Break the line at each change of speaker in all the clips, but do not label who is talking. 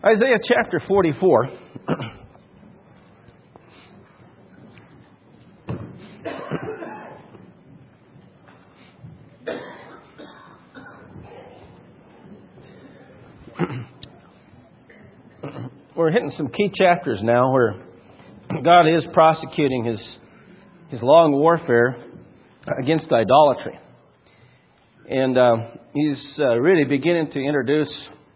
Isaiah chapter 44. We're hitting some key chapters now where God is prosecuting his long warfare against idolatry. And he's really beginning to introduce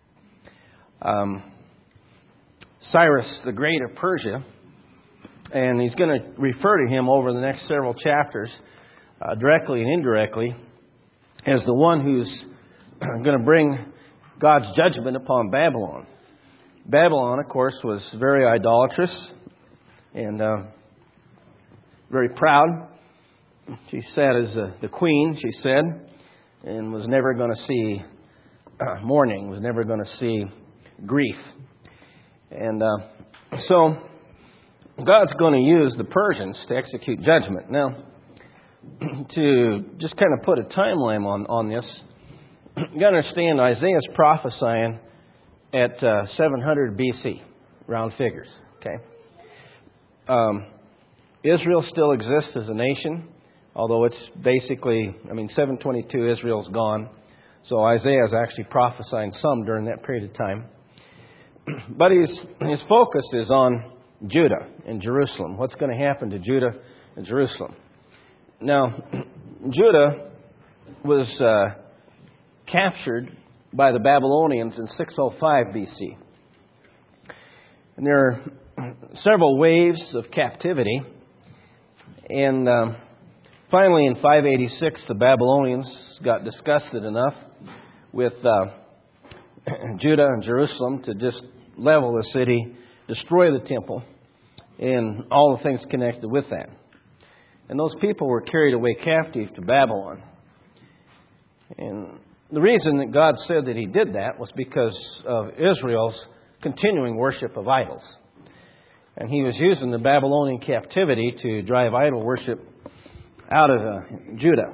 Cyrus the Great of Persia. And he's going to refer to him over the next several chapters, directly and indirectly, as the one who's going to bring God's judgment upon Babylon. Babylon, of course, was very idolatrous and very proud. She sat as the queen, she said, and was never going to see mourning, was never going to see grief. And so God's going to use the Persians to execute judgment. Now, to just kind of put a timeline on this, you got to understand Isaiah's prophesying at 700 BC, round figures. Okay, Israel still exists as a nation, although it's basically, 722 Israel's gone. So Isaiah is actually prophesying some during that period of time. But his focus is on Judah and Jerusalem. What's going to happen to Judah and Jerusalem? Now, Judah was captured by the Babylonians in 605 BC. And there are several waves of captivity. And finally, in 586, the Babylonians got disgusted enough with Judah and Jerusalem to just level the city, destroy the temple, and all the things connected with that. And those people were carried away captive to Babylon. And the reason that God said that He did that was because of Israel's continuing worship of idols. And He was using the Babylonian captivity to drive idol worship out of Judah.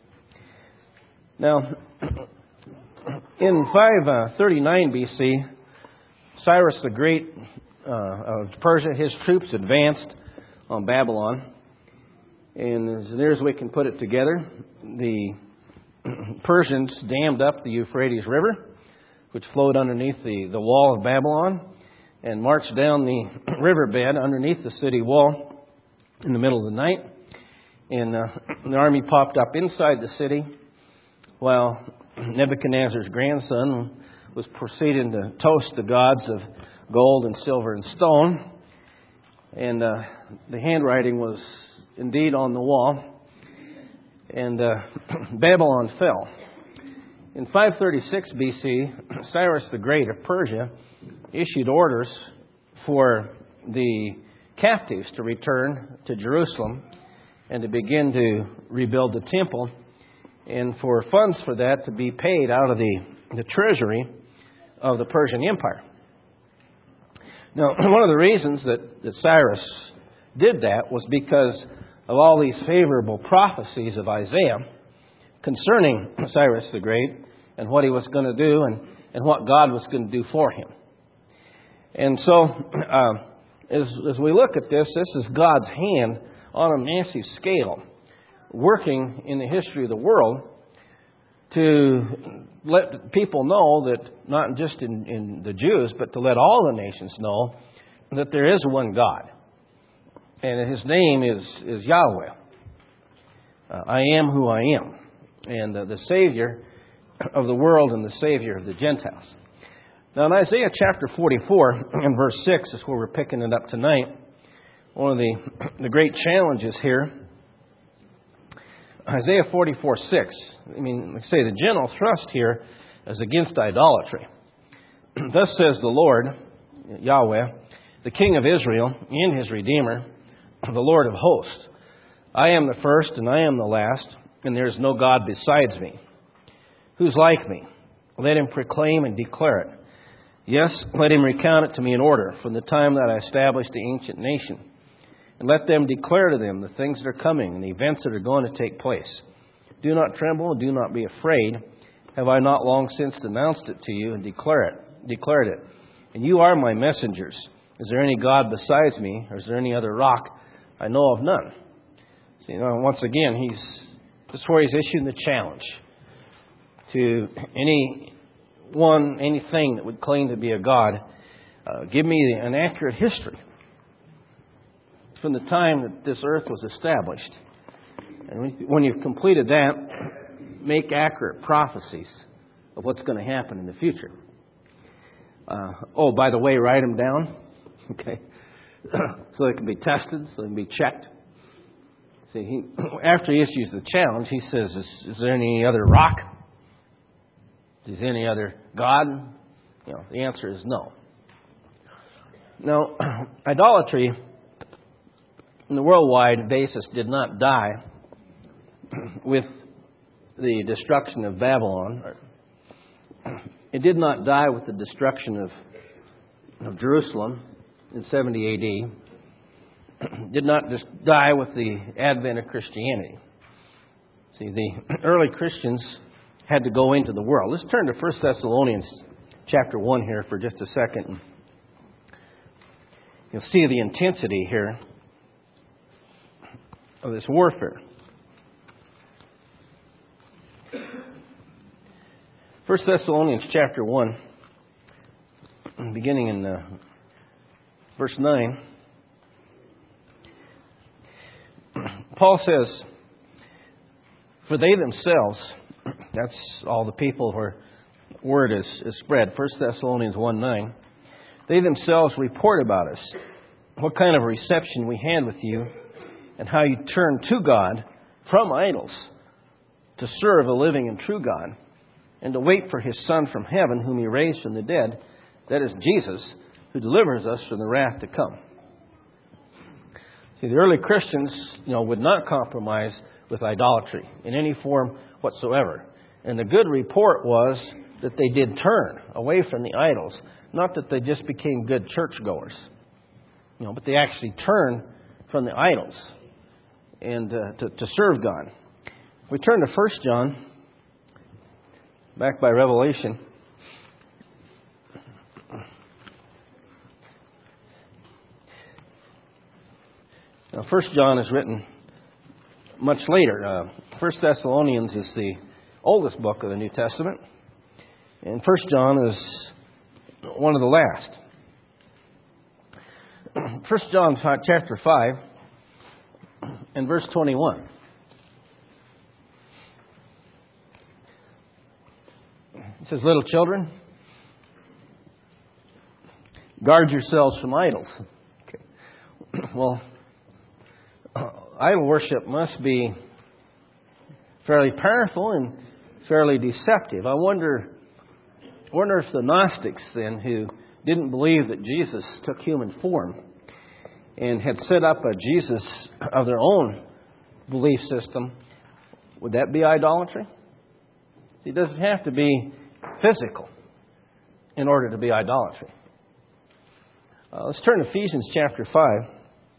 Now, in 539 BC, Cyrus the Great of Persia, his troops advanced on Babylon. And as near as we can put it together, the Persians dammed up the Euphrates River, which flowed underneath the wall of Babylon, and marched down the riverbed underneath the city wall in the middle of the night. And the army popped up inside the city while Nebuchadnezzar's grandson was proceeding to toast the gods of gold and silver and stone. And the handwriting was indeed on the wall. And Babylon fell. In 536 BC, Cyrus the Great of Persia issued orders for the captives to return to Jerusalem and to begin to rebuild the temple, and for funds for that to be paid out of the treasury of the Persian Empire. Now, one of the reasons that Cyrus did that was because of all these favorable prophecies of Isaiah concerning Cyrus the Great and what he was going to do and what God was going to do for him. And so, as we look at this is God's hand on a massive scale working in the history of the world to let people know that, not just in the Jews, but to let all the nations know that there is one God. And His name is Yahweh. I am who I am. And the Savior of the world and the Savior of the Gentiles. Now in Isaiah chapter 44 and verse 6 is where we're picking it up tonight. One of the great challenges here. Isaiah 44:6. Like I say, the general thrust here is against idolatry. Thus says the Lord, Yahweh, the King of Israel and His Redeemer, the Lord of hosts. I am the first and I am the last, and there is no God besides me. Who's like me? Let him proclaim and declare it. Yes, let him recount it to me in order from the time that I established the ancient nation. And let them declare to them the things that are coming and the events that are going to take place. Do not tremble and do not be afraid. Have I not long since announced it to you and declared it? and you are my messengers. Is there any God besides me, or is there any other rock? I know of none. So, once again, this is where he's issuing the challenge to anything that would claim to be a God. Give me an accurate history from the time that this earth was established. And when you've completed that, make accurate prophecies of what's going to happen in the future. By the way, write them down. Okay. So they can be tested, so they can be checked. See, after he issues the challenge, he says, is there any other rock? Is there any other God? The answer is no. Now, idolatry on the worldwide basis did not die with the destruction of Babylon. It did not die with the destruction of Jerusalem in 70 A.D. It did not just die with the advent of Christianity. See, the early Christians had to go into the world. Let's turn to 1 Thessalonians chapter 1 here for just a second. You'll see the intensity here of this warfare. 1 Thessalonians chapter 1, beginning in verse 9, Paul says, for they themselves, that's all the people where word is spread, 1 Thessalonians 1:9, they themselves report about us, what kind of reception we had with you, and how you turned to God from idols to serve a living and true God, and to wait for His Son from heaven, whom He raised from the dead, that is Jesus, who delivers us from the wrath to come. See, the early Christians, would not compromise with idolatry in any form whatsoever. And the good report was that they did turn away from the idols. Not that they just became good churchgoers, but they actually turned from the idols and to serve God. If we turn to 1 John, back by Revelation, now 1 John is written much later. 1 Thessalonians is the oldest book of the New Testament, and 1 John is one of the last. 1 John chapter 5 and verse 21. It says, little children, guard yourselves from idols. Okay. Well, idol worship must be fairly powerful and fairly deceptive. I wonder if the Gnostics then, who didn't believe that Jesus took human form and had set up a Jesus of their own belief system, would that be idolatry? It doesn't have to be physical in order to be idolatry. Let's turn to Ephesians chapter 5.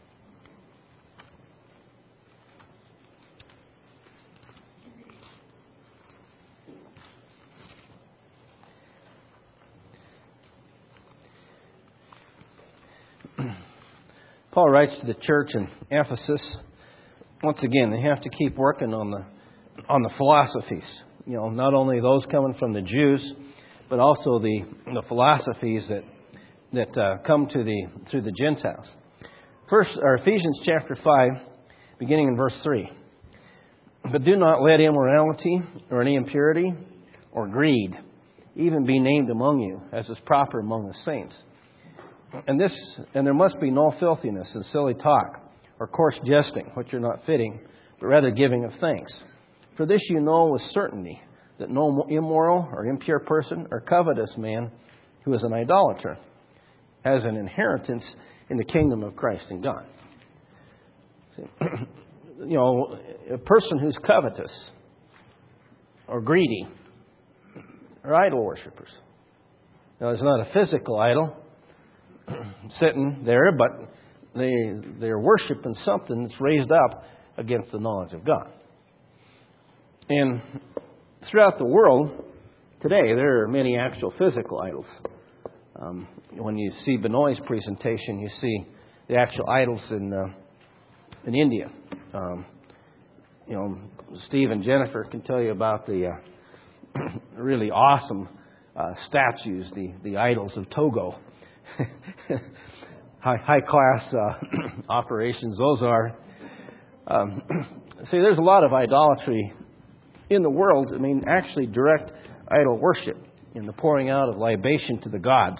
Paul writes to the church in Ephesus. Once again, they have to keep working on the philosophies. Not only those coming from the Jews, but also the philosophies that come through the Gentiles. Ephesians chapter 5, beginning in verse 3. But do not let immorality or any impurity or greed even be named among you, as is proper among the saints. And there must be no filthiness and silly talk, or coarse jesting, which are not fitting, but rather giving of thanks. For this you know with certainty, that no immoral or impure person or covetous man who is an idolater has an inheritance in the kingdom of Christ and God. A person who's covetous or greedy are idol worshippers. Now, it's not a physical idol sitting there, but they're worshiping something that's raised up against the knowledge of God. And throughout the world today, there are many actual physical idols. When you see Benoit's presentation, you see the actual idols in India. Steve and Jennifer can tell you about the really awesome statues, the idols of Togo. high class operations those are. See, there's a lot of idolatry in the world. I mean, actually direct idol worship in the pouring out of libation to the gods.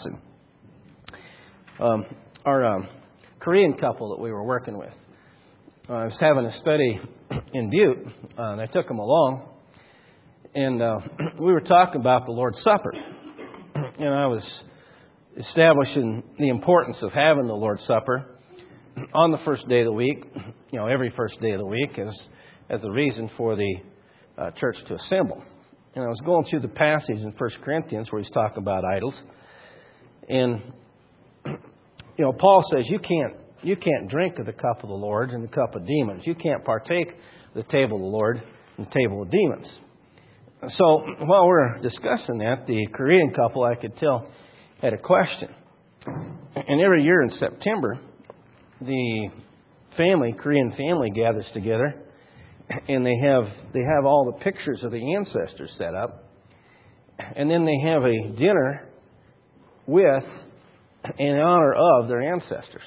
And our Korean couple that we were working with, I was having a study in Butte, and I took them along, and we were talking about the Lord's Supper. And I was establishing the importance of having the Lord's Supper on the first day of the week, every first day of the week, as a reason for the church to assemble. And I was going through the passage in 1 Corinthians where he's talking about idols. And, Paul says you can't drink of the cup of the Lord and the cup of demons. You can't partake of the table of the Lord and the table of demons. So while we're discussing that, the Korean couple, I could tell, had a question. And every year in September, the Korean family gathers together, and they have all the pictures of the ancestors set up, and then they have a dinner with and in honor of their ancestors.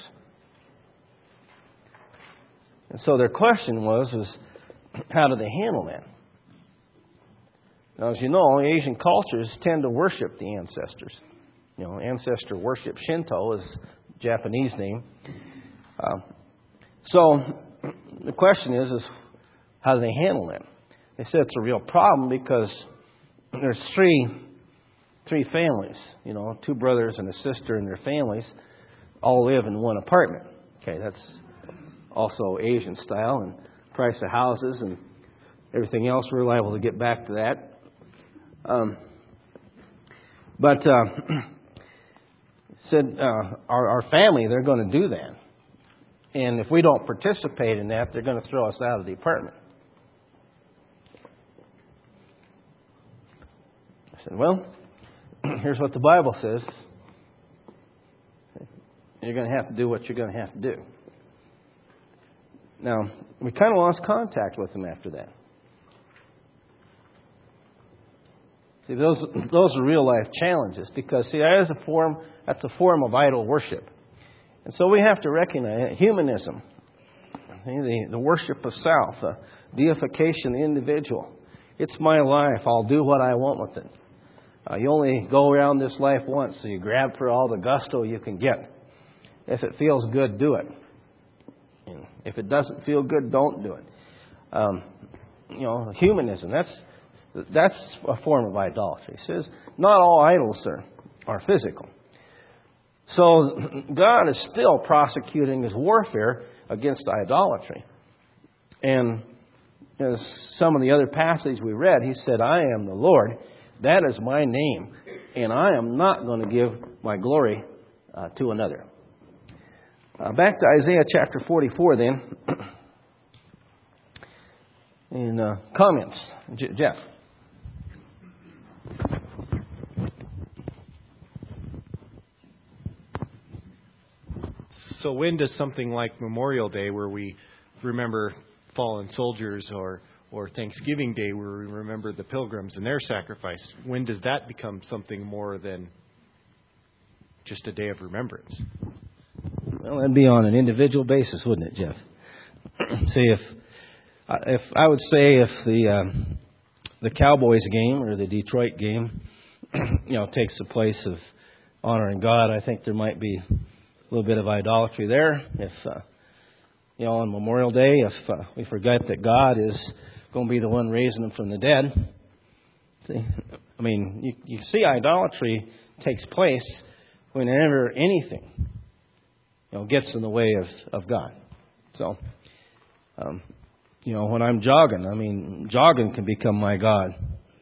And so their question was how do they handle that? Now, as you know, Asian cultures tend to worship the ancestors. Ancestor worship, Shinto is a Japanese name. So the question is how do they handle that? They said it's a real problem because there's three families, two brothers and a sister and their families all live in one apartment. Okay, that's also Asian style, and price of houses and everything else. We're liable to get back to that. But said our family, they're going to do that. And if we don't participate in that, they're going to throw us out of the apartment. I said, well, here's what the Bible says. You're going to have to do what you're going to have to do. Now, we kind of lost contact with them after that. See, those are real life challenges because, that's a form of idol worship. And so we have to recognize humanism, the worship of self, the deification of the individual. It's my life. I'll do what I want with it. You only go around this life once, so you grab for all the gusto you can get. If it feels good, do it. And if it doesn't feel good, don't do it. Humanism, that's a form of idolatry. It says not all idols are physical. So God is still prosecuting His warfare against idolatry. And as some of the other passages we read, He said, I am the Lord. That is my name. And I am not going to give my glory to another. Back to Isaiah chapter 44 then. And comments. Jeff.
So when does something like Memorial Day, where we remember fallen soldiers, or Thanksgiving Day, where we remember the pilgrims and their sacrifice, when does that become something more than just a day of remembrance?
Well, that'd be on an individual basis, wouldn't it, Jeff? See, if I would say if the Cowboys game or the Detroit game, takes the place of honoring God, I think there might be a little bit of idolatry there. If on Memorial Day, if we forget that God is going to be the one raising them from the dead. See, I mean, you see, idolatry takes place whenever anything gets in the way of God. So, when I'm jogging, jogging can become my God.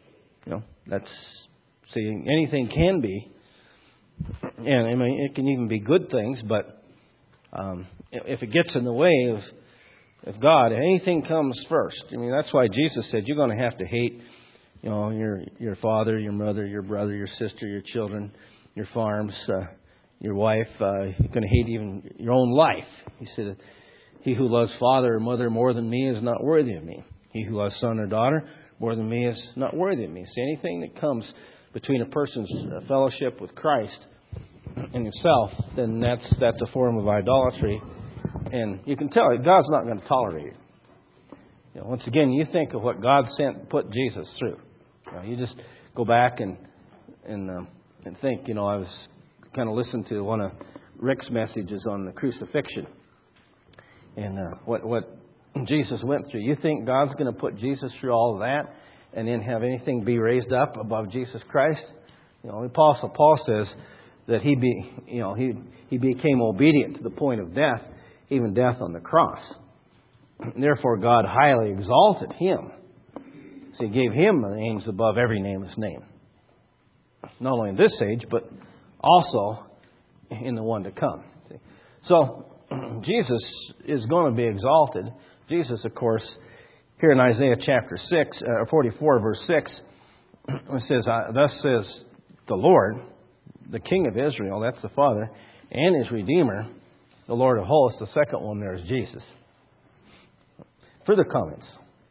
Anything can be. And it can even be good things, but if it gets in the way of God, anything comes first. That's why Jesus said you're going to have to hate, your father, your mother, your brother, your sister, your children, your farms, your wife. You're going to hate even your own life. He said, he who loves father or mother more than me is not worthy of me. He who loves son or daughter more than me is not worthy of me. See, anything that comes between a person's fellowship with Christ and himself, then that's a form of idolatry. And you can tell God's not going to tolerate it. Once again, you think of what God put Jesus through. You just go back and think. I was kind of listening to one of Rick's messages on the crucifixion and what Jesus went through. You think God's going to put Jesus through all of that and then have anything be raised up above Jesus Christ? The Apostle Paul says that he became obedient to the point of death, even death on the cross. And therefore, God highly exalted him. So he gave him the names above every name is named. Not only in this age, but also in the one to come. See? So, Jesus is going to be exalted. Jesus, of course, here in Isaiah chapter 44, verse 6, it says, thus says the Lord, the King of Israel, that's the Father, and His Redeemer, the Lord of hosts. The second one there is Jesus. Further comments?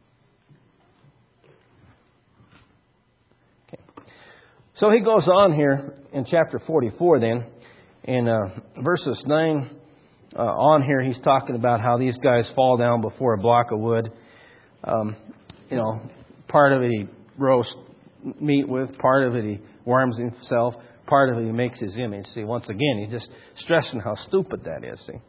Okay. So he goes on here in chapter 44 then, in verses 9 on here, he's talking about how these guys fall down before a block of wood. Part of it he roasts meat with, part of it he warms himself, part of it he makes his image. See, once again, he's just stressing how stupid that is. See,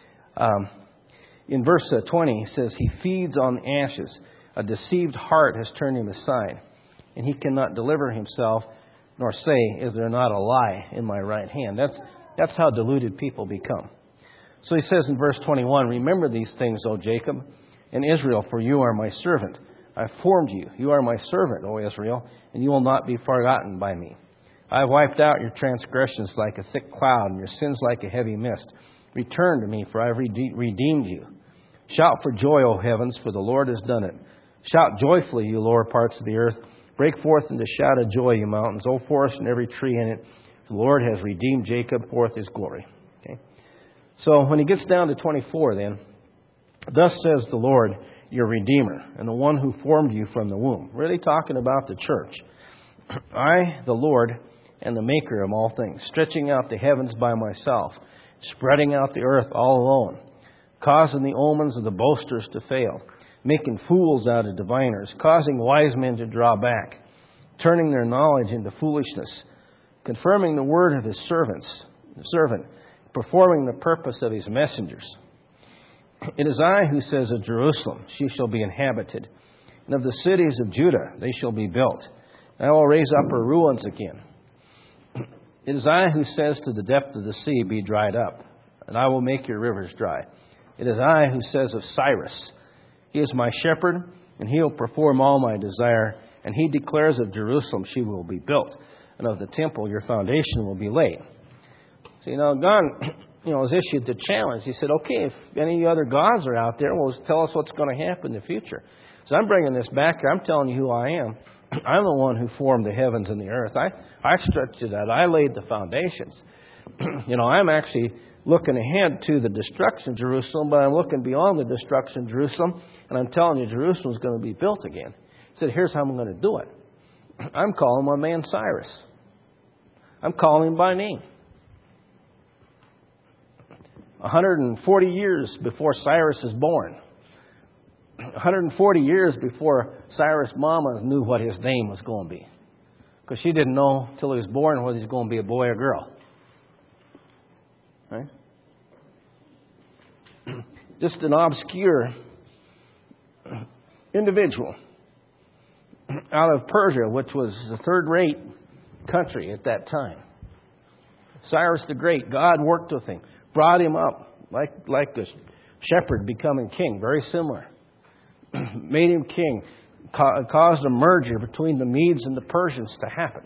in verse 20, he says, he feeds on ashes. A deceived heart has turned him aside, and he cannot deliver himself, nor say, is there not a lie in my right hand? That's how deluded people become. So he says in verse 21, remember these things, O Jacob, and Israel, for you are my servant. I formed you. You are my servant, O Israel, and you will not be forgotten by me. I have wiped out your transgressions like a thick cloud, and your sins like a heavy mist. Return to me, for I have redeemed you. Shout for joy, O heavens, for the Lord has done it. Shout joyfully, you lower parts of the earth. Break forth into shout of joy, you mountains, O forest and every tree in it. The Lord has redeemed Jacob, forth his glory. Okay. So when he gets down to 24 then, thus says the Lord, your Redeemer, and the one who formed you from the womb. Really talking about the church. I, the Lord, am the maker of all things, stretching out the heavens by myself, spreading out the earth all alone, causing the omens of the boasters to fail, making fools out of diviners, causing wise men to draw back, turning their knowledge into foolishness, confirming the word of his servant, performing the purpose of his messengers. It is I who says of Jerusalem, she shall be inhabited, and of the cities of Judah, they shall be built. And I will raise up her ruins again. It is I who says to the depth of the sea, be dried up, and I will make your rivers dry. It is I who says of Cyrus, he is my shepherd, and he will perform all my desire. And he declares of Jerusalem, she will be built, and of the temple, your foundation will be laid. See, now God, has issued the challenge. He said, okay, if any other gods are out there, well, tell us what's going to happen in the future. So I'm bringing this back here. I'm telling you who I am. I'm the one who formed the heavens and the earth. I stretched it out. I laid the foundations. I'm actually looking ahead to the destruction of Jerusalem, but I'm looking beyond the destruction of Jerusalem, and I'm telling you Jerusalem's going to be built again. He said, here's how I'm going to do it. I'm calling my man Cyrus. I'm calling him by name. 140 years before Cyrus is born. 140 years before Cyrus' mama knew what his name was going to be. Because she didn't know till he was born whether he was going to be a boy or girl. Right? Just an obscure individual out of Persia, which was a third-rate country at that time. Cyrus the Great, God worked with him, brought him up like a shepherd becoming king, very similar. Made him king, caused a merger between the Medes and the Persians to happen.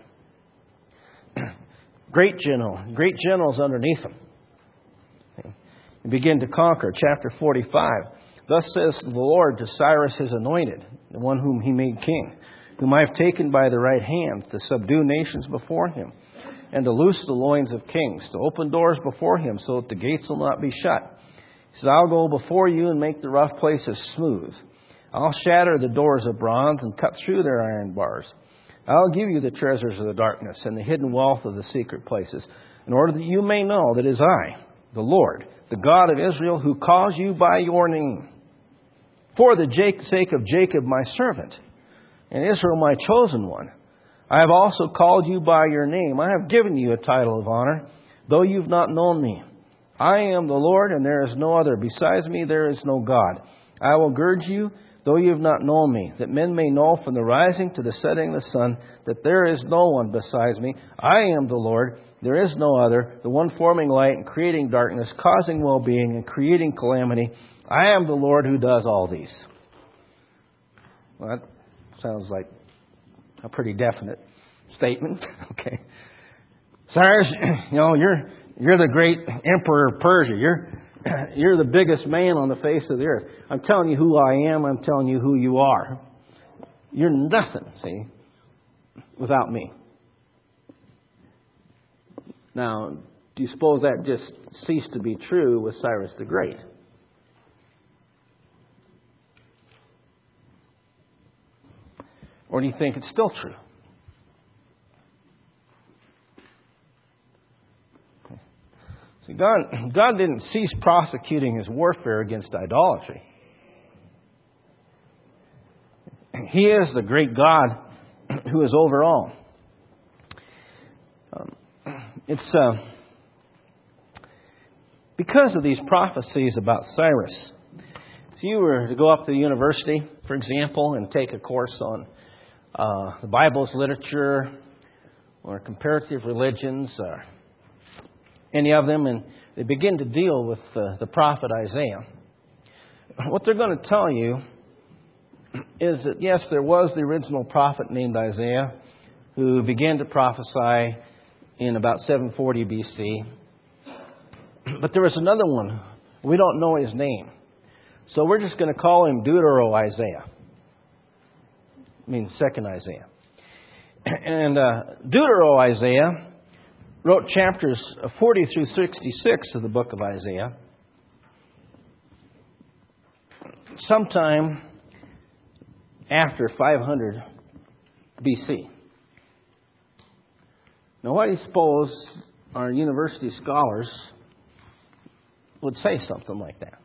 Great generals underneath him. He began to conquer. Chapter 45. Thus says the Lord to Cyrus his anointed, the one whom he made king, whom I have taken by the right hand to subdue nations before him, and to loose the loins of kings, to open doors before him so that the gates will not be shut. He says, I'll go before you and make the rough places smooth. I'll shatter the doors of bronze and cut through their iron bars. I'll give you the treasures of the darkness and the hidden wealth of the secret places, in order that you may know that it is I, the Lord, the God of Israel, who calls you by your name. For the sake of Jacob my servant, and Israel my chosen one, I have also called you by your name. I have given you a title of honor, though you've not known me. I am the Lord, and there is no other. Besides me, there is no God. I will gird you, though you have not known me, that men may know from the rising to the setting of the sun that there is no one besides me. I am the Lord, there is no other, the one forming light and creating darkness, causing well-being and creating calamity. I am the Lord who does all these. Well, that sounds like a pretty definite statement. Okay. Cyrus, you're the great emperor of Persia. You're the biggest man on the face of the earth. I'm telling you who I am. I'm telling you who you are. You're nothing, see, without me. Now, do you suppose that just ceased to be true with Cyrus the Great? Or do you think it's still true? See, God didn't cease prosecuting his warfare against idolatry. He is the great God who is over all. It's because of these prophecies about Cyrus. If you were to go up to the university, for example, and take a course on the Bible's literature or comparative religions or any of them, and they begin to deal with the prophet Isaiah, what they're going to tell you is that, yes, there was the original prophet named Isaiah who began to prophesy in about 740 BC. But there was another one. We don't know his name. So we're just going to call him Deutero-Isaiah. I mean, second Isaiah. And Deutero-Isaiah wrote chapters 40 through 66 of the book of Isaiah sometime after 500 BC. Now, why do you suppose our university scholars would say something like that?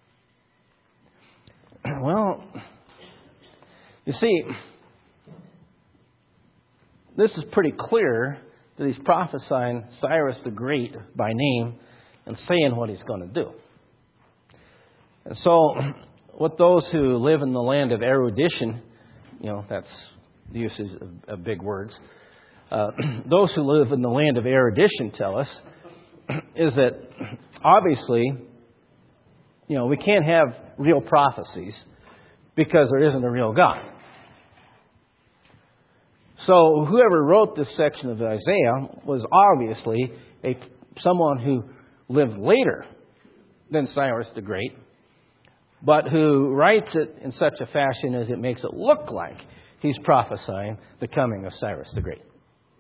Well, you see, this is pretty clear that he's prophesying Cyrus the Great by name and saying what he's going to do. And so, what those who live in the land of erudition, that's the usage of big words, those who live in the land of erudition tell us is that obviously, we can't have real prophecies because there isn't a real God. So whoever wrote this section of Isaiah was obviously someone who lived later than Cyrus the Great, but who writes it in such a fashion as it makes it look like he's prophesying the coming of Cyrus the Great.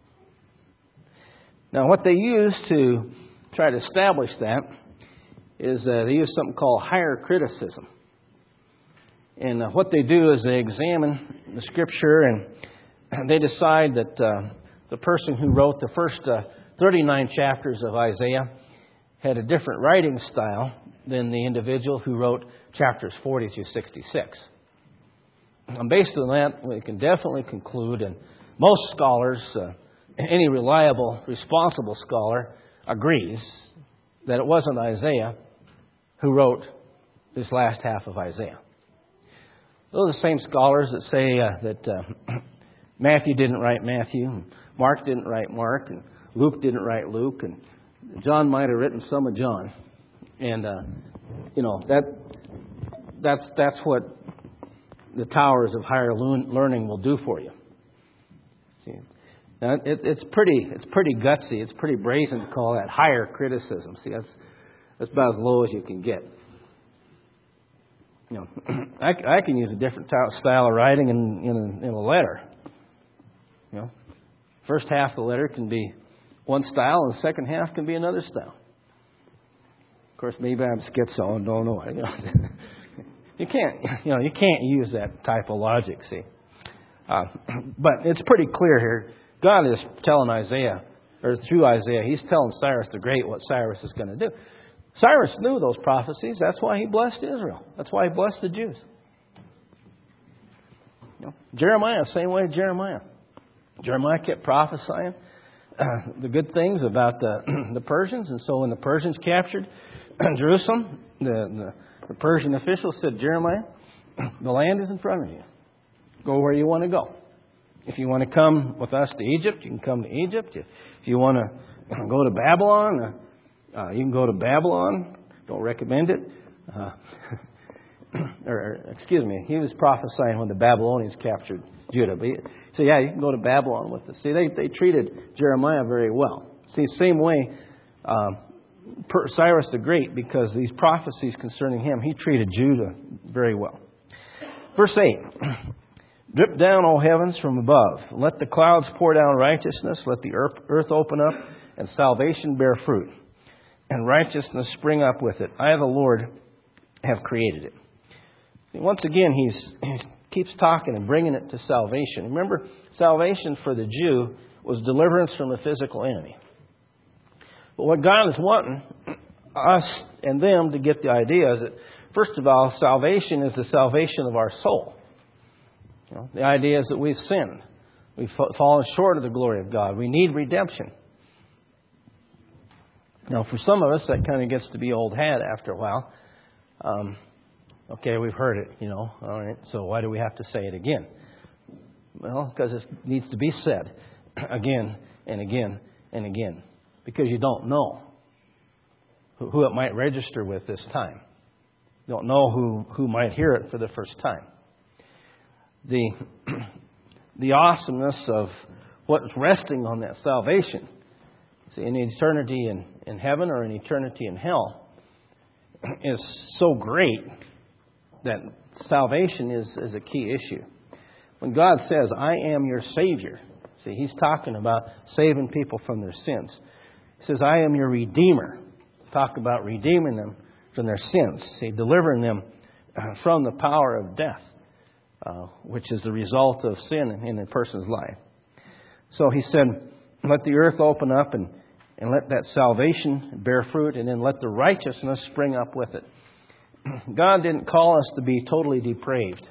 Now, what they use to try to establish that is they use something called higher criticism. And what they do is they examine the Scripture and they decide that the person who wrote the first 39 chapters of Isaiah had a different writing style than the individual who wrote chapters 40 through 66. And based on that, we can definitely conclude, and most scholars, any reliable, responsible scholar, agrees that it wasn't Isaiah who wrote this last half of Isaiah. Those are the same scholars that say that Matthew didn't write Matthew, and Mark didn't write Mark, and Luke didn't write Luke, and John might have written some of John. And, that's what the towers of higher learning will do for you. See? Now, it's pretty gutsy. It's pretty brazen to call that higher criticism. See, that's about as low as you can get. I can use a different style of writing in a letter. First half of the letter can be one style, and the second half can be another style. Of course, maybe I'm schizo and don't know it. You can't use that type of logic, see. But it's pretty clear here. God is telling Isaiah, or through Isaiah, He's telling Cyrus the Great what Cyrus is going to do. Cyrus knew those prophecies. That's why he blessed Israel. That's why he blessed the Jews. Jeremiah, same way Jeremiah. Jeremiah kept prophesying the good things about the Persians. And so when the Persians captured Jerusalem, the Persian officials said, Jeremiah, the land is in front of you. Go where you want to go. If you want to come with us to Egypt, you can come to Egypt. If you want to go to Babylon, you can go to Babylon. Don't recommend it. Excuse me, he was prophesying when the Babylonians captured Judah. But so yeah, you can go to Babylon with us. See, they treated Jeremiah very well. See, same way Cyrus the Great, because these prophecies concerning him, he treated Judah very well. Verse 8. Drip down, O heavens, from above. Let the clouds pour down righteousness. Let the earth open up, and salvation bear fruit, and righteousness spring up with it. I, the Lord, have created it. Once again, he keeps talking and bringing it to salvation. Remember, salvation for the Jew was deliverance from a physical enemy. But what God is wanting us and them to get the idea is that, first of all, salvation is the salvation of our soul. The idea is that we've sinned. We've fallen short of the glory of God. We need redemption. Now, for some of us, that kind of gets to be old hat after a while. Okay, we've heard it, All right, so why do we have to say it again? Well, because it needs to be said again and again and again. Because you don't know who it might register with this time. You don't know who might hear it for the first time. The awesomeness of what's resting on that salvation. See, in eternity in heaven or in eternity in hell is so great that salvation is a key issue. When God says, I am your Savior, see, He's talking about saving people from their sins. He says, I am your Redeemer. Talk about redeeming them from their sins. See, delivering them from the power of death. Which is the result of sin in a person's life. So he said, let the earth open up and let that salvation bear fruit, and then let the righteousness spring up with it. God didn't call us to be totally depraved.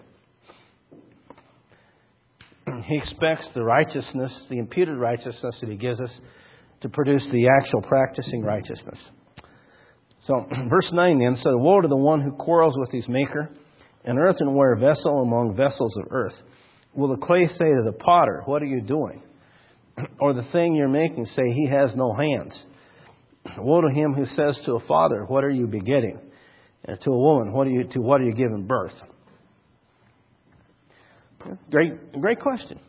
He expects the righteousness, the imputed righteousness that He gives us, to produce the actual practicing righteousness. So, verse 9 then said, woe to the one who quarrels with his maker, an earthenware vessel among vessels of earth. Will the clay say to the potter, what are you doing? Or the thing you're making say, he has no hands. Woe to him who says to a father, what are you begetting? And to a woman, what are you giving birth? Great question.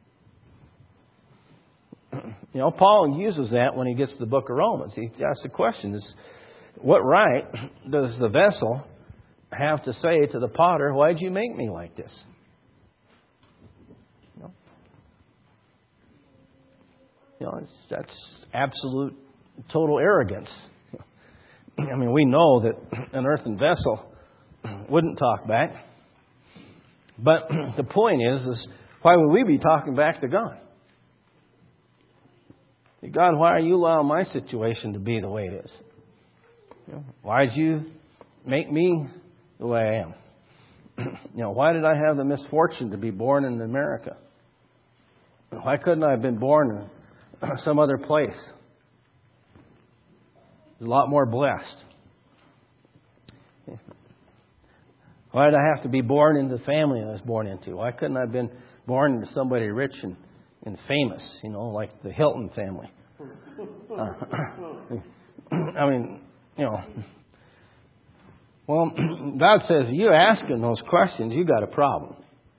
Paul uses that when he gets to the book of Romans. He asks the question, what right does the vessel have to say to the potter, why'd you make me like this? That's absolute, total arrogance. I mean, we know that an earthen vessel wouldn't talk back. But the point is why would we be talking back to God? God, why are you allowing my situation to be the way it is? Why'd you make me the way I am? Why did I have the misfortune to be born in America? Why couldn't I have been born in some other place? A lot more blessed. Why did I have to be born into the family I was born into? Why couldn't I have been born into somebody rich and famous, like the Hilton family? Well, God says, you asking those questions, you got a problem.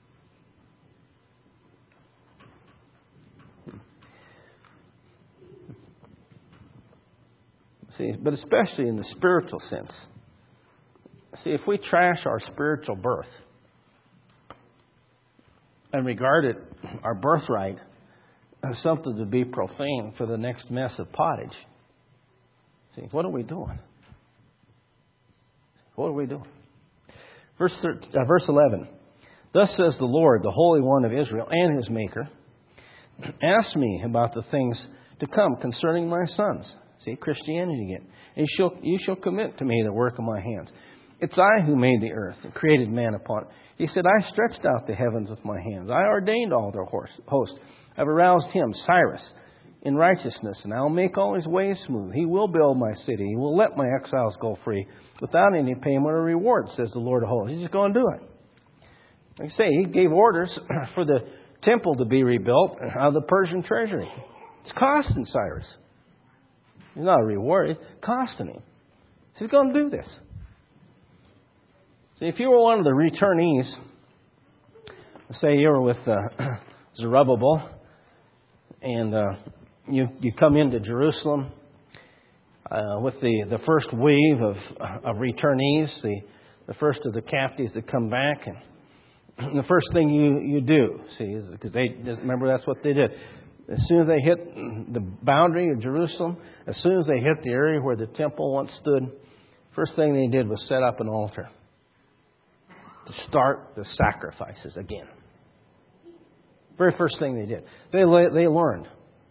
See, but especially in the spiritual sense. See, if we trash our spiritual birth and regard it our birthright something to be profane for the next mess of pottage. See, what are we doing? What are we doing? Verse 11. Thus says the Lord, the Holy One of Israel and His Maker, ask me about the things to come concerning my sons. See, Christianity again. And you shall commit to me the work of my hands. It's I who made the earth and created man upon it. He said, I stretched out the heavens with my hands. I ordained all their hosts. I've aroused him, Cyrus, in righteousness, and I'll make all his ways smooth. He will build my city. He will let my exiles go free without any payment or reward, says the Lord of hosts. He's just going to do it. Like I say, He gave orders for the temple to be rebuilt out of the Persian treasury. It's costing Cyrus. It's not a reward. It's costing him. He's going to do this. See, if you were one of the returnees, say you were with Zerubbabel, and you come into Jerusalem with the first wave of returnees, the first of the captives that come back, and the first thing you do, see, is because remember that's what they did. As soon as they hit the boundary of Jerusalem, as soon as they hit the area where the temple once stood, first thing they did was set up an altar to start the sacrifices again. Very first thing they did. They learned.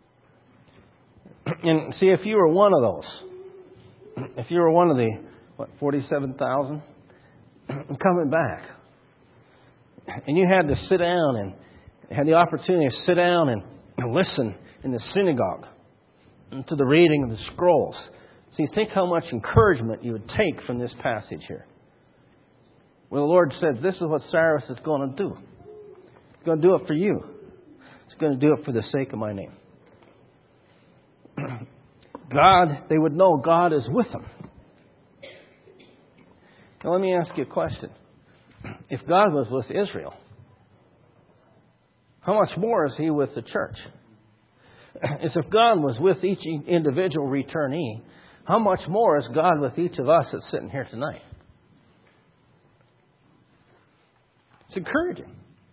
And see, if you were one of those, if you were one of the, 47,000 coming back, and you had to sit down and had the opportunity to sit down and listen in the synagogue to the reading of the scrolls. See, think how much encouragement you would take from this passage here. Well, the Lord said, this is what Cyrus is going to do. He's going to do it for you. He's going to do it for the sake of my name. God, they would know God is with them. Now, let me ask you a question. If God was with Israel, how much more is He with the church? As if God was with each individual returnee, how much more is God with each of us that's sitting here tonight? It's encouraging.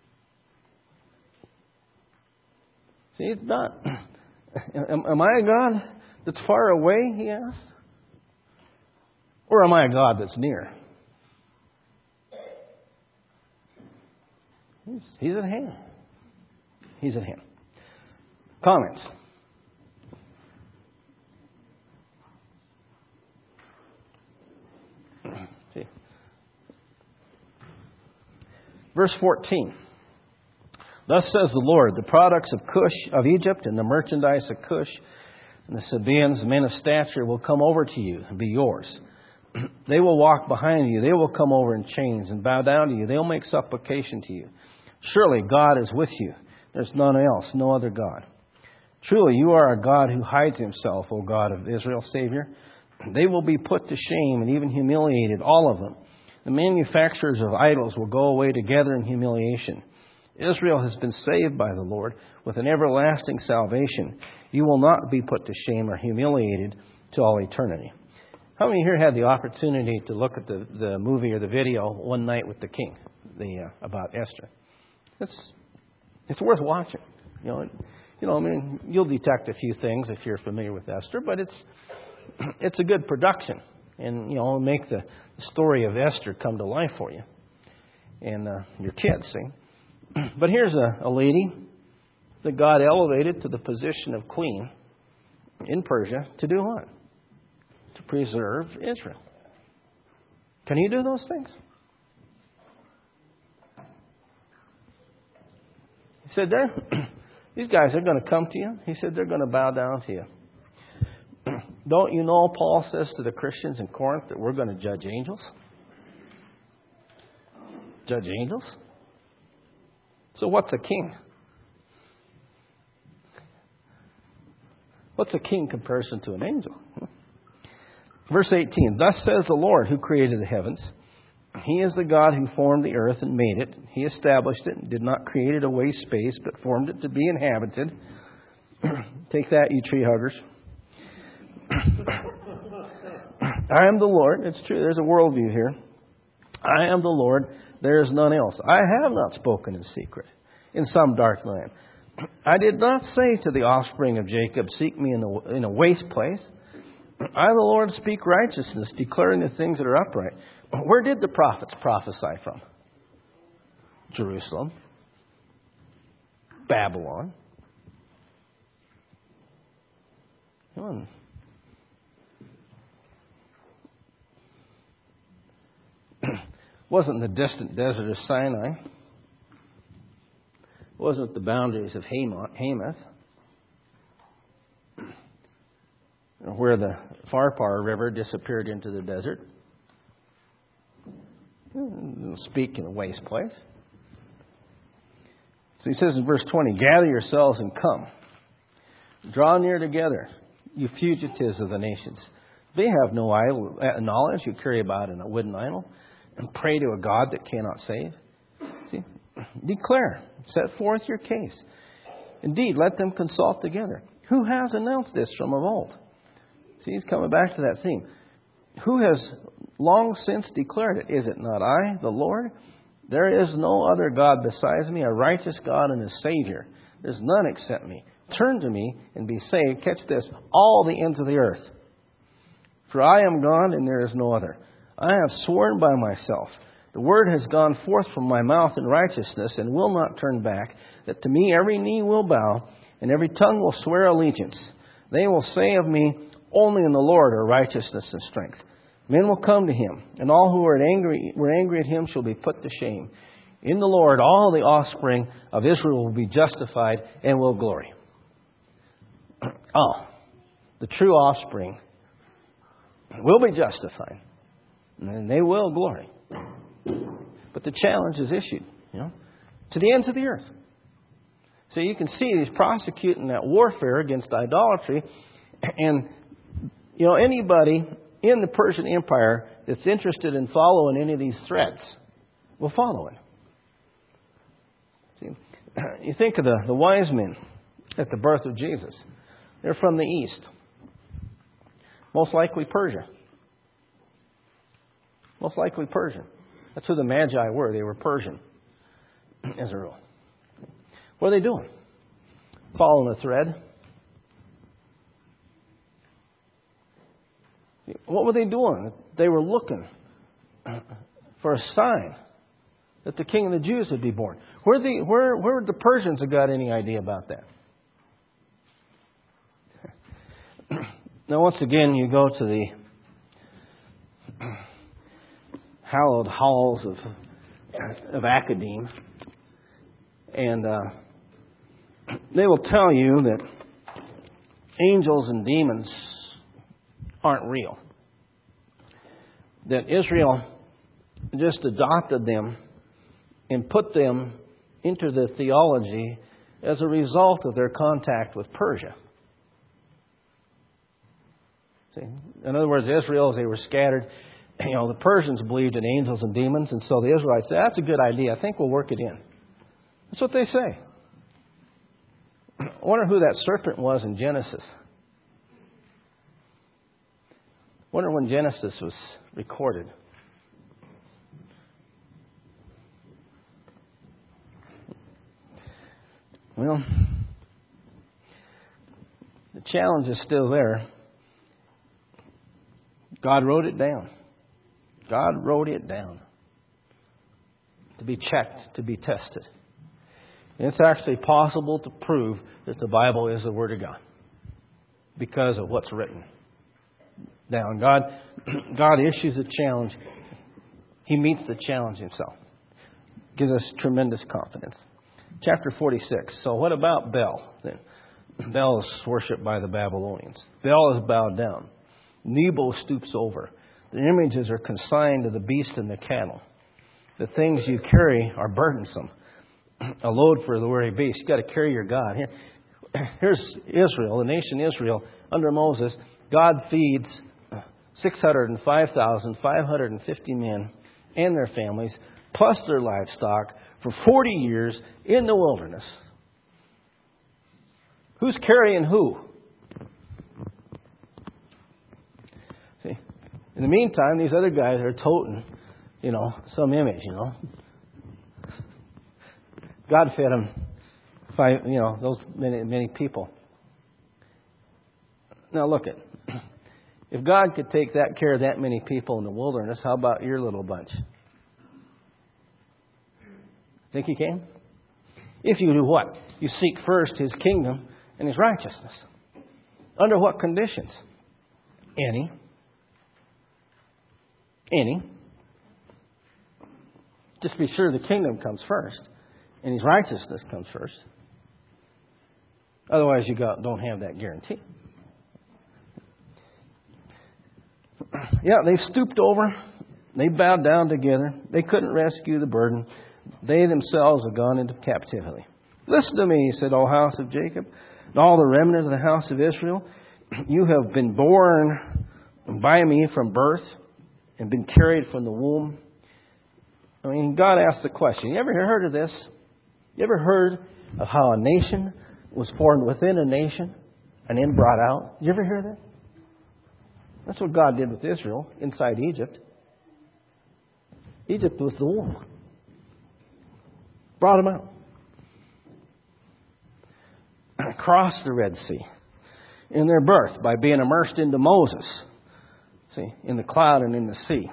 See, it's not. Am I a God that's far away, he asked? Or am I a God that's near? He's at hand. He's at hand. Comments? See. Verse 14. Thus says the Lord, the products of Cush, of Egypt, and the merchandise of Cush, and the Sabaeans, men of stature, will come over to you and be yours. They will walk behind you. They will come over in chains and bow down to you. They'll make supplication to you. Surely God is with you. There's none else, no other God. Truly, you are a God who hides Himself, O God of Israel, Savior. They will be put to shame and even humiliated, all of them. The manufacturers of idols will go away together in humiliation. Israel has been saved by the Lord with an everlasting salvation. You will not be put to shame or humiliated to all eternity. How many here had the opportunity to look at the movie or the video One Night with the King, about Esther? It's worth watching. I mean, you'll detect a few things if you're familiar with Esther, but it's a good production, and it'll make the story of Esther come to life for you and your kids. See, but here's a lady that God elevated to the position of queen in Persia to do what? To preserve Israel. Can you do those things? He said, these guys are going to come to you. He said, they're going to bow down to you. Don't you know, Paul says to the Christians in Corinth, that we're going to judge angels? Judge angels? So what's a king? What's a king in comparison to an angel? Verse 18, thus says the Lord who created the heavens. He is the God who formed the earth and made it. He established it and did not create it a waste space, but formed it to be inhabited. Take that, you tree huggers. I am the Lord. It's true. There's a worldview here. I am the Lord. There is none else. I have not spoken in secret in some dark land. I did not say to the offspring of Jacob, seek me in a waste place. I, the Lord, speak righteousness, declaring the things that are upright. Where did the prophets prophesy from? Jerusalem. Babylon. Wasn't the distant desert of Sinai. Wasn't the boundaries of Hamath. Where the Pharpar River disappeared into the desert. Speak in a waste place. So he says in verse 20, gather yourselves and come. Draw near together, you fugitives of the nations. They have no knowledge you carry about in a wooden idol and pray to a God that cannot save. See? Declare, set forth your case. Indeed, let them consult together. Who has announced this from of old? See, he's coming back to that theme. Who has long since declared it? Is it not I, the Lord? There is no other God besides me, a righteous God and a Savior. There's none except me. Turn to me and be saved. Catch this, all the ends of the earth. For I am God and there is no other. I have sworn by myself. The word has gone forth from my mouth in righteousness and will not turn back, that to me every knee will bow and every tongue will swear allegiance. They will say of me, only in the Lord are righteousness and strength. Men will come to him, and all who were angry at him shall be put to shame. In the Lord all the offspring of Israel will be justified and will glory. Oh, the true offspring will be justified, and they will glory. But the challenge is issued, to the ends of the earth. So you can see he's prosecuting that warfare against idolatry, and anybody in the Persian Empire that's interested in following any of these threats will follow it. See, you think of the wise men at the birth of Jesus. They're from the east. Most likely Persia. Most likely Persian. That's who the Magi were. They were Persian as a rule. What are they doing? Following a thread. What were they doing? They were looking for a sign that the King of the Jews would be born. Where would the Persians have got any idea about that? Now, once again, you go to the hallowed halls of academe, and they will tell you that angels and demons aren't real. That Israel just adopted them and put them into the theology as a result of their contact with Persia. See? In other words, Israel, as they were scattered, the Persians believed in angels and demons, and so the Israelites said, that's a good idea. I think we'll work it in. That's what they say. I wonder who that serpent was in Genesis. I wonder when Genesis was recorded. Well, the challenge is still there. God wrote it down. God wrote it down to be checked, to be tested. And it's actually possible to prove that the Bible is the Word of God because of what's written down. God issues a challenge. He meets the challenge himself. Gives us tremendous confidence. Chapter 46. So what about Bel then? Bel is worshipped by the Babylonians. Bel is bowed down. Nebo stoops over. The images are consigned to the beast and the cattle. The things you carry are burdensome. A load for the weary beast. You've got to carry your God. Here's Israel, the nation Israel, under Moses. God feeds 605,550 men and their families, plus their livestock, for 40 years in the wilderness. Who's carrying who? See, in the meantime, these other guys are toting, some image, God fed them those many people. Now look it. If God could take care of that many people in the wilderness, how about your little bunch? Think He can? If you do what? You seek first His kingdom and His righteousness. Under what conditions? Any. Just be sure the kingdom comes first and His righteousness comes first. Otherwise, you don't have that guarantee. Yeah, they stooped over. They bowed down together. They couldn't rescue the burden. They themselves have gone into captivity. Listen to me, he said, O house of Jacob, and all the remnant of the house of Israel. You have been born by me from birth and been carried from the womb. I mean, God asked the question. You ever heard of this? You ever heard of how a nation was formed within a nation and then brought out? Did you ever hear that? That's what God did with Israel inside Egypt. Egypt was the womb. Brought them out. Crossed the Red Sea in their birth by being immersed into Moses. See, in the cloud and in the sea.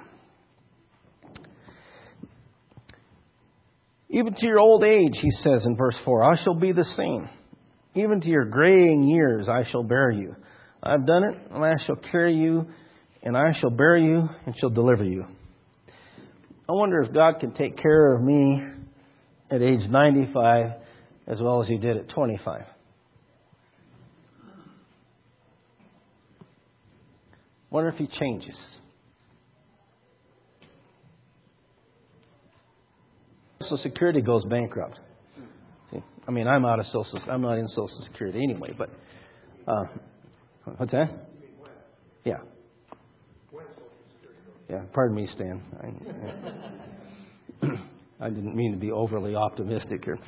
Even to your old age, he says in verse 4, I shall be the same. Even to your graying years, I shall bear you. I've done it, and I shall carry you, and I shall bear you, and shall deliver you. I wonder if God can take care of me at age 95 as well as He did at 25. Wonder if He changes. Social Security goes bankrupt. See, I mean, I'm not in Social Security anyway, but what's that? Yeah. Yeah, pardon me, Stan. I didn't mean to be overly optimistic here.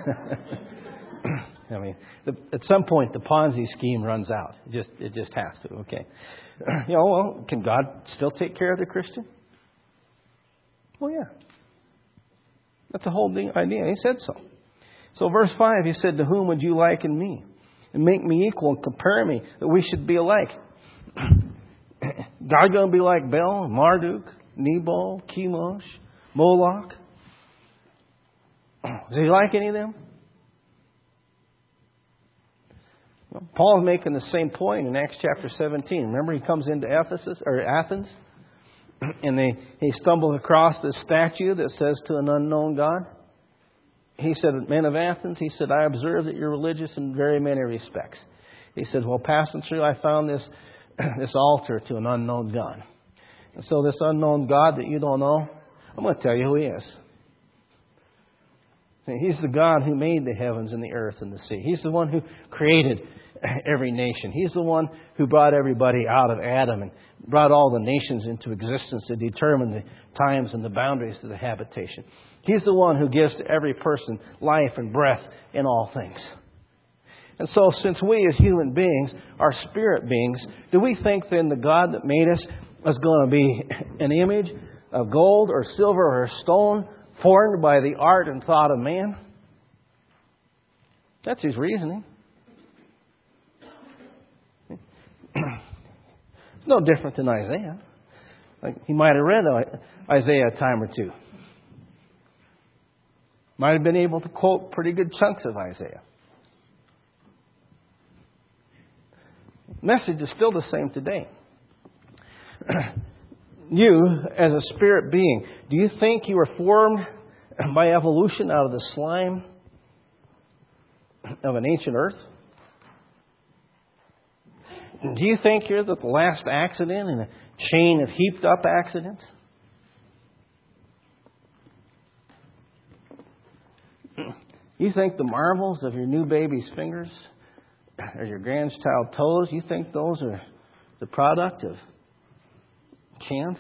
I mean, at some point the Ponzi scheme runs out. It just has to. Okay. Well, can God still take care of the Christian? Well, yeah. That's the whole idea. He said so. So verse 5, He said, to whom would you liken me? And make me equal and compare me, that we should be alike. God going to be like Bel, Marduk, Nebal, Chemosh, Moloch? Does He like any of them? Well, Paul's making the same point in Acts chapter 17. Remember, he comes into Athens, and he stumbles across this statue that says to an unknown God. He said, men of Athens, he said, I observe that you're religious in very many respects. He said, well, passing through, I found this altar to an unknown God. And so this unknown God that you don't know, I'm going to tell you who He is. He's the God who made the heavens and the earth and the sea. He's the one who created every nation. He's the one who brought everybody out of Adam and brought all the nations into existence to determine the times and the boundaries of the habitation. He's the one who gives to every person life and breath in all things. And so since we as human beings are spirit beings, do we think then the God that made us is going to be an image of gold or silver or stone formed by the art and thought of man? That's His reasoning. It's no different than Isaiah. Like, he might have read Isaiah a time or two. Might have been able to quote pretty good chunks of Isaiah. Message is still the same today. You, as a spirit being, do you think you were formed by evolution out of the slime of an ancient earth? Do you think you're the last accident in a chain of heaped up accidents? You think the marvels of your new baby's fingers or your grandchild's toes, you think those are the product of chance?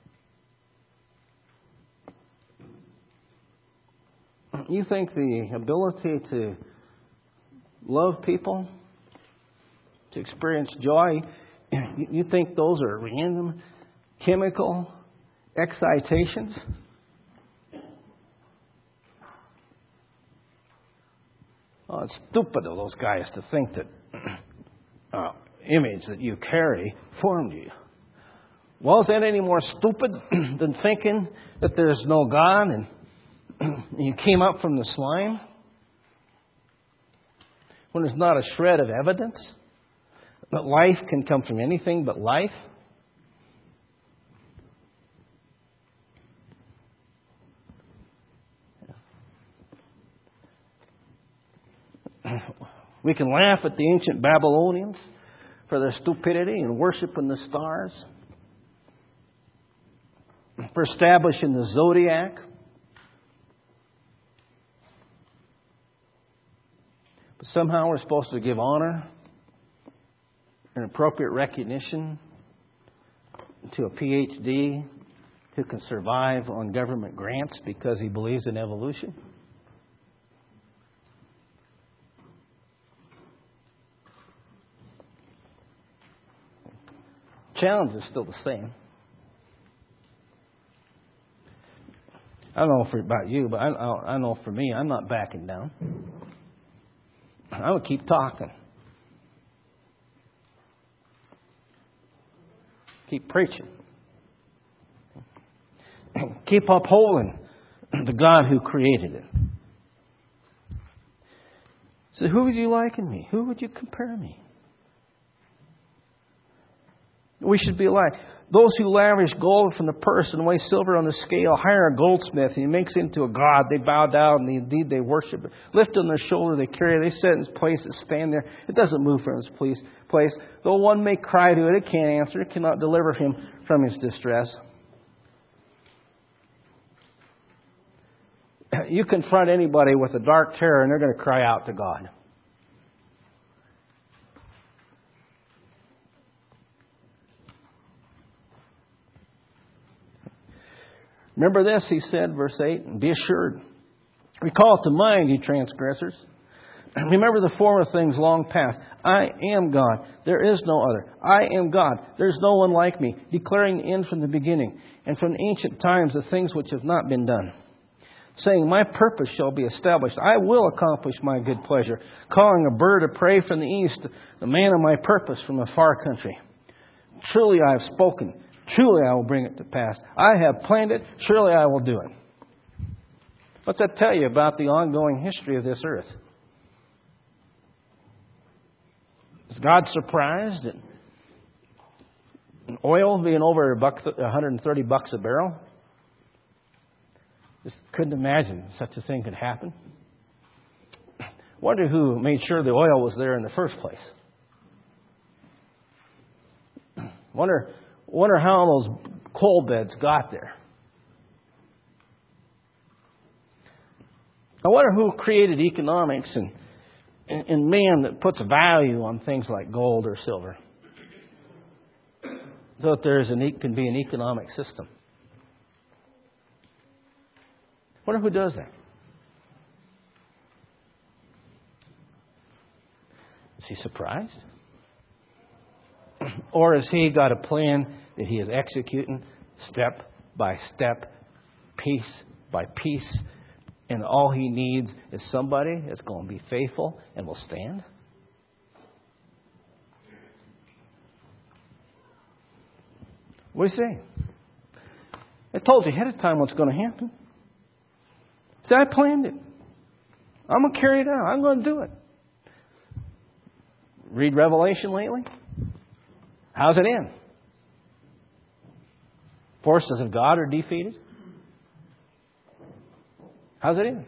You think the ability to love people, to experience joy, you think those are random chemical excitations? Oh, it's stupid of those guys to think that image that you carry formed you. Well, is that any more stupid than thinking that there's no God and you came up from the slime? When there's not a shred of evidence that life can come from anything but life? We can laugh at the ancient Babylonians for their stupidity and worshiping the stars, for establishing the zodiac. But somehow we're supposed to give honor and appropriate recognition to a PhD who can survive on government grants because he believes in evolution. Challenge is still the same. I don't know about you, but I know for me, I'm not backing down. I'm going to keep talking. Keep preaching. Keep upholding the God who created it. So who would you liken me? Who would you compare me? We should be like those who lavish gold from the purse and weigh silver on the scale, hire a goldsmith, and he makes it into a god. They bow down, and indeed they worship it. Lift on their shoulder, they carry it. They set in its place, it stand there. It doesn't move from its place. Though one may cry to it, it can't answer. It cannot deliver him from his distress. You confront anybody with a dark terror, and they're going to cry out to God. Remember this, he said, verse 8, and be assured. Recall it to mind, ye transgressors. Remember the former things long past. I am God. There is no other. I am God. There is no one like me, declaring the end from the beginning, and from the ancient times the things which have not been done. Saying, my purpose shall be established. I will accomplish my good pleasure. Calling a bird of prey from the east, the man of my purpose from a far country. Truly I have spoken. Truly I will bring it to pass. I have planned it. Surely I will do it. What's that tell you about the ongoing history of this earth? Is God surprised at oil being over $130 a barrel? Just couldn't imagine such a thing could happen. Wonder who made sure the oil was there in the first place. Wonder how those coal beds got there. I wonder who created economics and man that puts value on things like gold or silver, so that can be an economic system. I wonder who does that. Is he surprised? Or has he got a plan that he is executing step by step, piece by piece, and all he needs is somebody that's going to be faithful and will stand? What do you say? I told you ahead of time what's going to happen. See, I planned it. I'm going to carry it out. I'm going to do it. Read Revelation lately? How's it end? Forces of God are defeated. How's it end?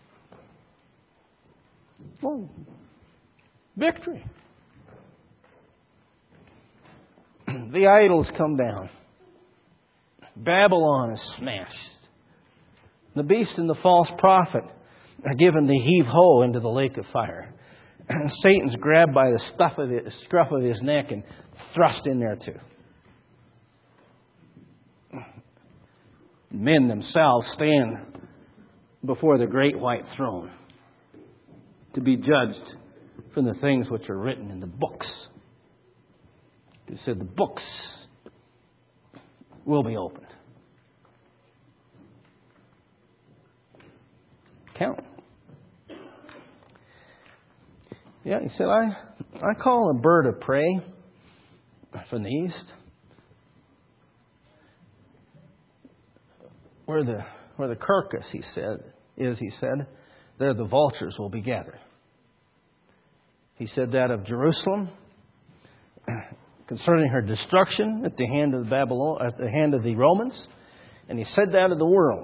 Well, victory. The idols come down. Babylon is smashed. The beast and the false prophet are given the heave-ho into the lake of fire. And Satan's grabbed by the scruff of his neck and thrust in there too. Men themselves stand before the great white throne to be judged from the things which are written in the books. He said the books will be opened. Count. Yeah, he said, I call a bird of prey from the east, where the carcass, he said, there the vultures will be gathered. He said that of Jerusalem concerning her destruction at the hand of the Romans, and he said that of the world.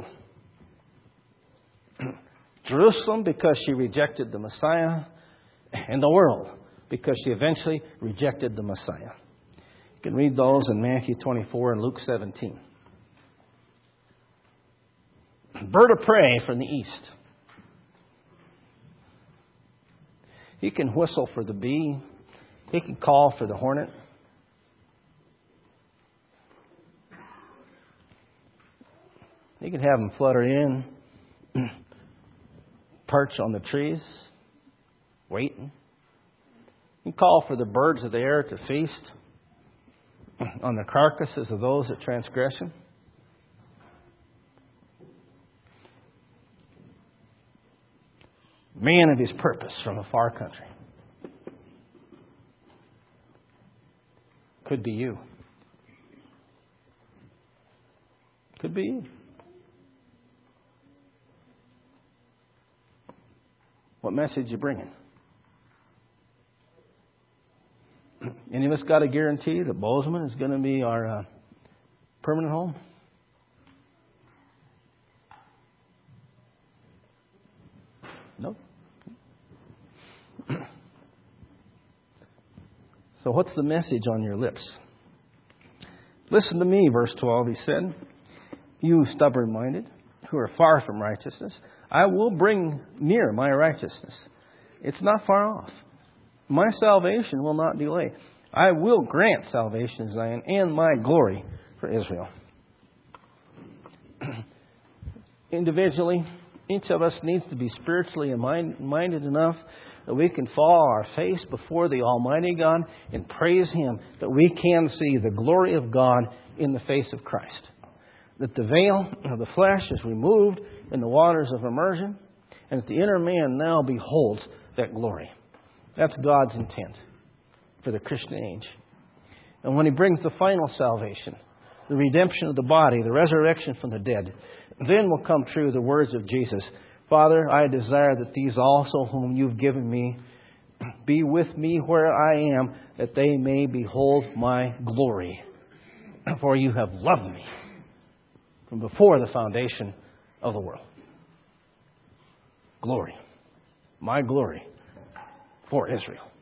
Jerusalem because she rejected the Messiah, and the world because she eventually rejected the Messiah. You can read those in Matthew 24 and Luke 17. Bird of prey from the east. He can whistle for the bee. He can call for the hornet. He can have them flutter in, perch on the trees, waiting. He can call for the birds of the air to feast on the carcasses of those that transgress him. Man of his purpose from a far country. Could be you. Could be you. What message you bringing? Any of us got a guarantee that Bozeman is going to be our permanent home? No. So what's the message on your lips? Listen to me, verse 12, he said. You stubborn-minded, who are far from righteousness, I will bring near my righteousness. It's not far off. My salvation will not delay. I will grant salvation to Zion and my glory for Israel. Individually, each of us needs to be spiritually minded enough that we can fall our face before the Almighty God and praise Him, that we can see the glory of God in the face of Christ. That the veil of the flesh is removed in the waters of immersion, and that the inner man now beholds that glory. That's God's intent for the Christian age. And when He brings the final salvation, the redemption of the body, the resurrection from the dead, then will come true the words of Jesus. Father, I desire that these also whom You've given me be with me where I am, that they may behold my glory. For You have loved me from before the foundation of the world. Glory. My glory for Israel.